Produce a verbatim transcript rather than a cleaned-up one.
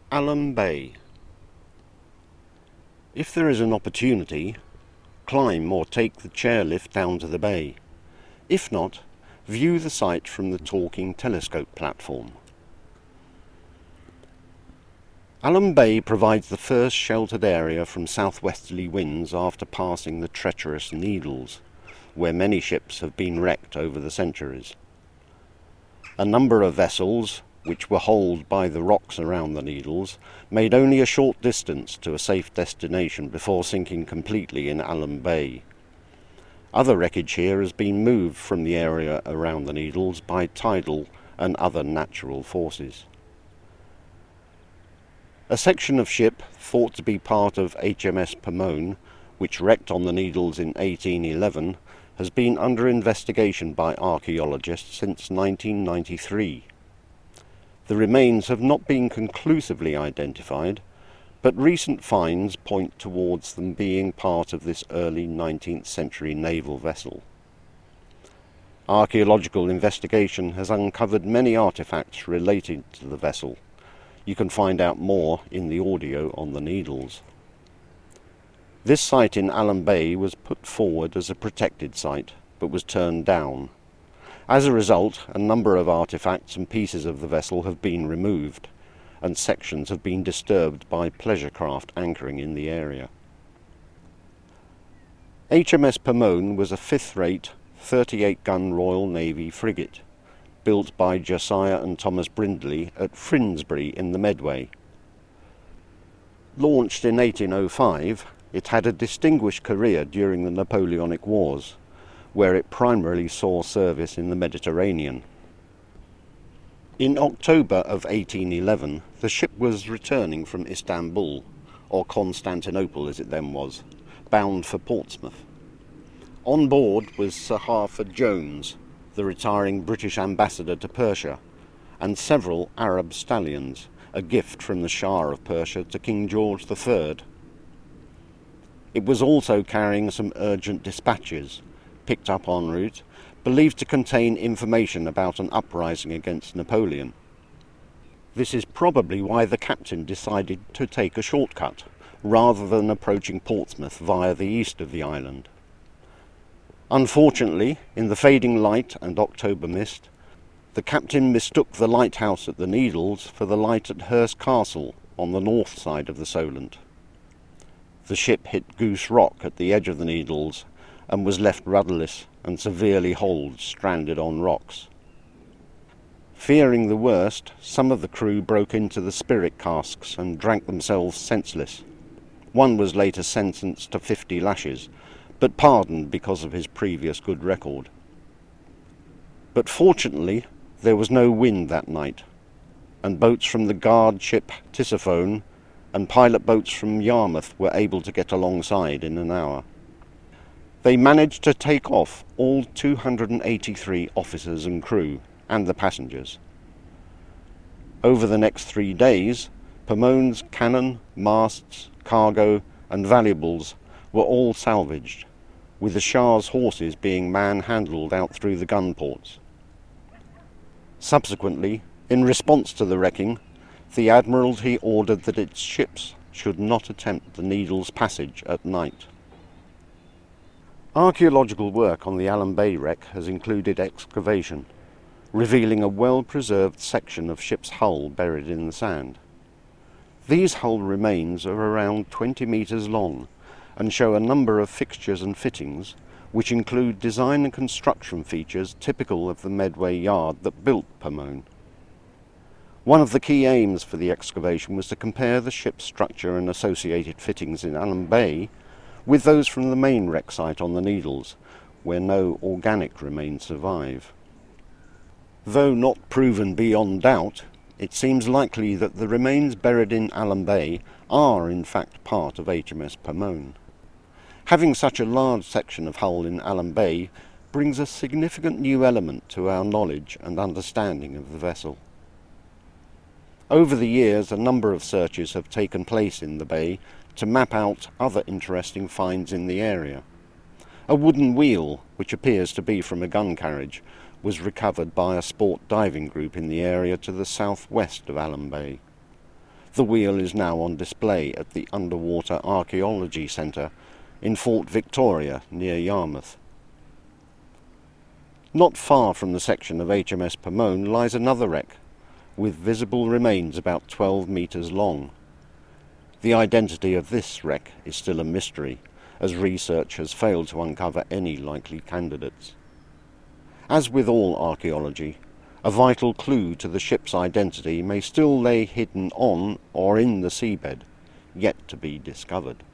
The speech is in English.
Alum Bay. If there is an opportunity, climb or take the chairlift down to the bay. If not, view the site from the Talking Telescope platform. Alum Bay provides the first sheltered area from southwesterly winds after passing the treacherous Needles, where many ships have been wrecked over the centuries. A number of vessels, which were holed by the rocks around the Needles, made only a short distance to a safe destination before sinking completely in Alum Bay. Other wreckage here has been moved from the area around the Needles by tidal and other natural forces. A section of ship thought to be part of H M S Pomone, which wrecked on the Needles in eighteen eleven, has been under investigation by archaeologists since nineteen ninety-three. The remains have not been conclusively identified, but recent finds point towards them being part of this early nineteenth century naval vessel. Archaeological investigation has uncovered many artefacts related to the vessel. You can find out more in the audio on the Needles. This site in Alum Bay was put forward as a protected site, but was turned down. As a result, a number of artefacts and pieces of the vessel have been removed, and sections have been disturbed by pleasure craft anchoring in the area. H M S Pomone was a fifth-rate, thirty-eight gun Royal Navy frigate, built by Josiah and Thomas Brindley at Finsbury in the Medway. Launched in eighteen oh five, it had a distinguished career during the Napoleonic Wars, where it primarily saw service in the Mediterranean. In October of eighteen eleven, the ship was returning from Istanbul, or Constantinople as it then was, bound for Portsmouth. On board was Sir Harford Jones, the retiring British ambassador to Persia, and several Arab stallions, a gift from the Shah of Persia to King George the Third. It was also carrying some urgent dispatches, picked up en route, believed to contain information about an uprising against Napoleon. This is probably why the captain decided to take a shortcut, rather than approaching Portsmouth via the east of the island. Unfortunately, in the fading light and October mist, the captain mistook the lighthouse at the Needles for the light at Hurst Castle on the north side of the Solent. The ship hit Goose Rock at the edge of the Needles and was left rudderless and severely holed, stranded on rocks. Fearing the worst, some of the crew broke into the spirit casks and drank themselves senseless. One was later sentenced to fifty lashes, but pardoned because of his previous good record. But fortunately, there was no wind that night, and boats from the guard ship Tisiphone and pilot boats from Yarmouth were able to get alongside in an hour. They managed to take off all two hundred eighty-three officers and crew, and the passengers. Over the next three days, Pomone's cannon, masts, cargo, and valuables were all salvaged, with the Shah's horses being man-handled out through the gun ports. Subsequently, in response to the wrecking, the Admiralty ordered that its ships should not attempt the Needles passage at night. Archaeological work on the Alum Bay wreck has included excavation, revealing a well-preserved section of ship's hull buried in the sand. These hull remains are around twenty metres long and show a number of fixtures and fittings, which include design and construction features typical of the Medway yard that built Pomone. One of the key aims for the excavation was to compare the ship's structure and associated fittings in Alum Bay with those from the main wreck site on the Needles, where no organic remains survive. Though not proven beyond doubt, it seems likely that the remains buried in Alum Bay are in fact part of H M S Pomone. Having such a large section of hull in Alum Bay brings a significant new element to our knowledge and understanding of the vessel. Over the years, a number of searches have taken place in the bay to map out other interesting finds in the area. A wooden wheel, which appears to be from a gun carriage, was recovered by a sport diving group in the area to the southwest of Alum Bay. The wheel is now on display at the Underwater Archaeology Centre in Fort Victoria near Yarmouth. Not far from the section of H M S Pomone lies another wreck, with visible remains about twelve metres long. The identity of this wreck is still a mystery, as research has failed to uncover any likely candidates. As with all archaeology, a vital clue to the ship's identity may still lay hidden on or in the seabed, yet to be discovered.